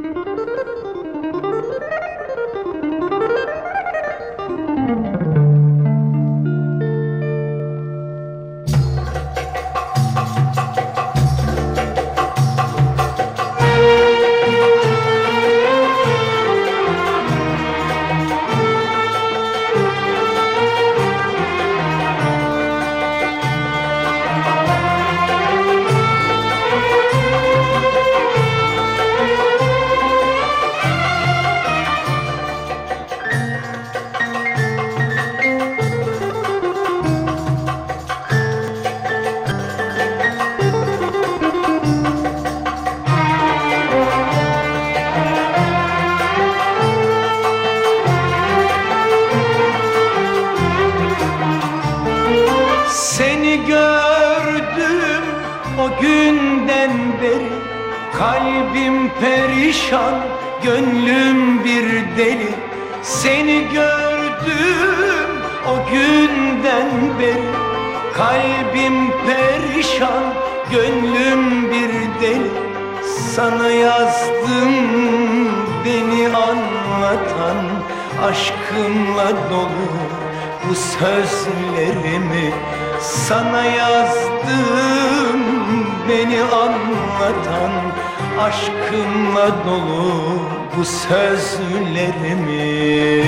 Seni gördüm o günden beri, kalbim perişan, gönlüm bir deli. Seni gördüm o günden beri, kalbim perişan, gönlüm bir deli. Sana yazdım beni anlatan, aşkınla dolu bu sözlerimi. Sana yazdım beni anlatan, aşkınla dolu bu sözlerimi.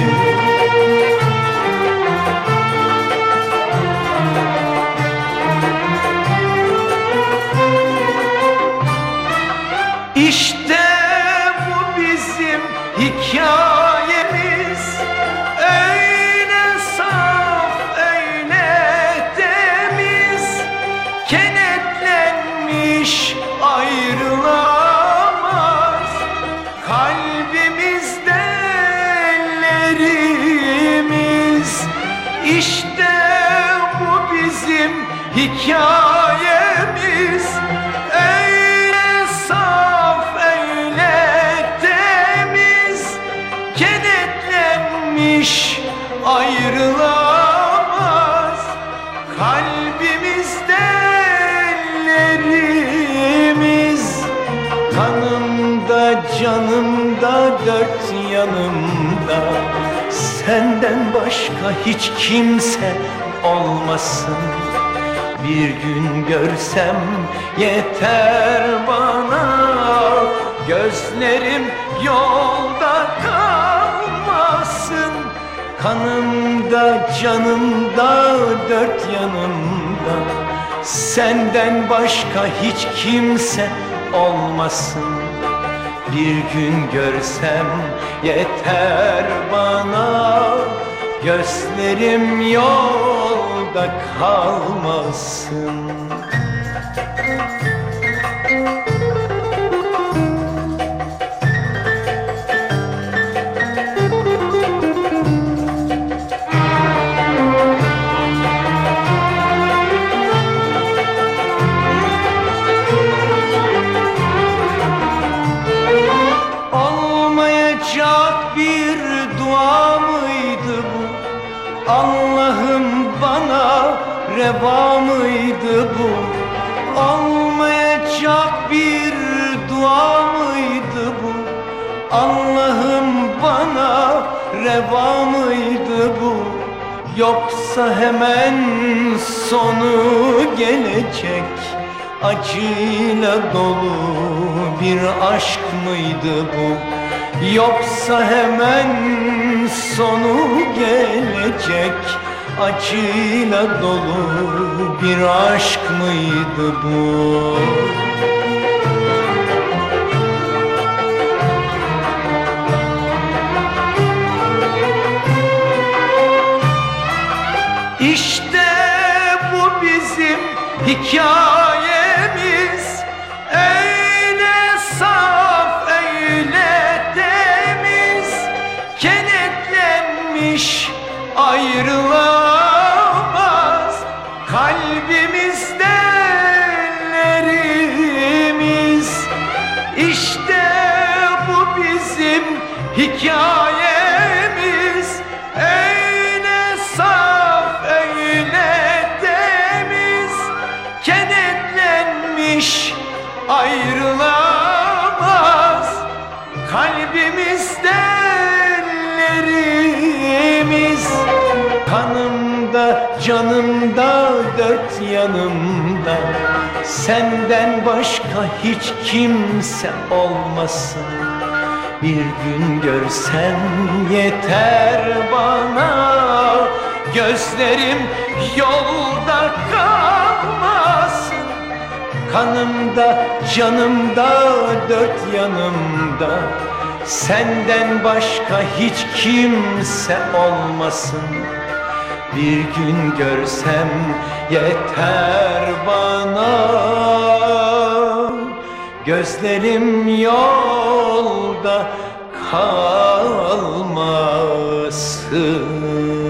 İşte bu bizim hikayemiz, öyle saf, öyle temiz, kenetlenmiş ayrılamaz kalbimizde ellerimiz. İşte bu bizim hikayemiz, öyle saf, öyle temiz, kenetlenmiş ayrılamaz kalbimizde ellerimiz. Kanımda, canımda, dört yanımda senden başka hiç kimse olmasın. Bir gün görsem yeter bana, gözlerim yolda kalmasın. Kanımda, canımda, dört yanımda senden başka hiç kimse olmasın. Bir gün görsem yeter bana, gözlerim yolda kalmasın. Olmayacak bir dua mıydı bu? Allah'ım bana reva mıydı bu? Olmayacak bir dua mıydı bu? Allah'ım bana reva mıydı bu? Yoksa hemen sonu gelecek acıyla dolu bir aşk mıydı bu? Yoksa hemen sonu gelecek acıyla dolu bir aşk mıydı bu? İşte bu bizim hikayemiz, öyle saf, öyle temiz, kenetlenmiş ayrılamaz kalbimizde ellerimiz. İşte bu bizim hikayemiz, öyle saf, öyle temiz, kenetlenmiş ayrılamaz canımda, dört yanımda, senden başka hiç kimse olmasın. Bir gün görsen yeter bana, gözlerim yolda kalmasın. Kanımda, canımda, dört yanımda, senden başka hiç kimse olmasın. Bir gün görsem yeter bana, gözlerim yolda kalmasın.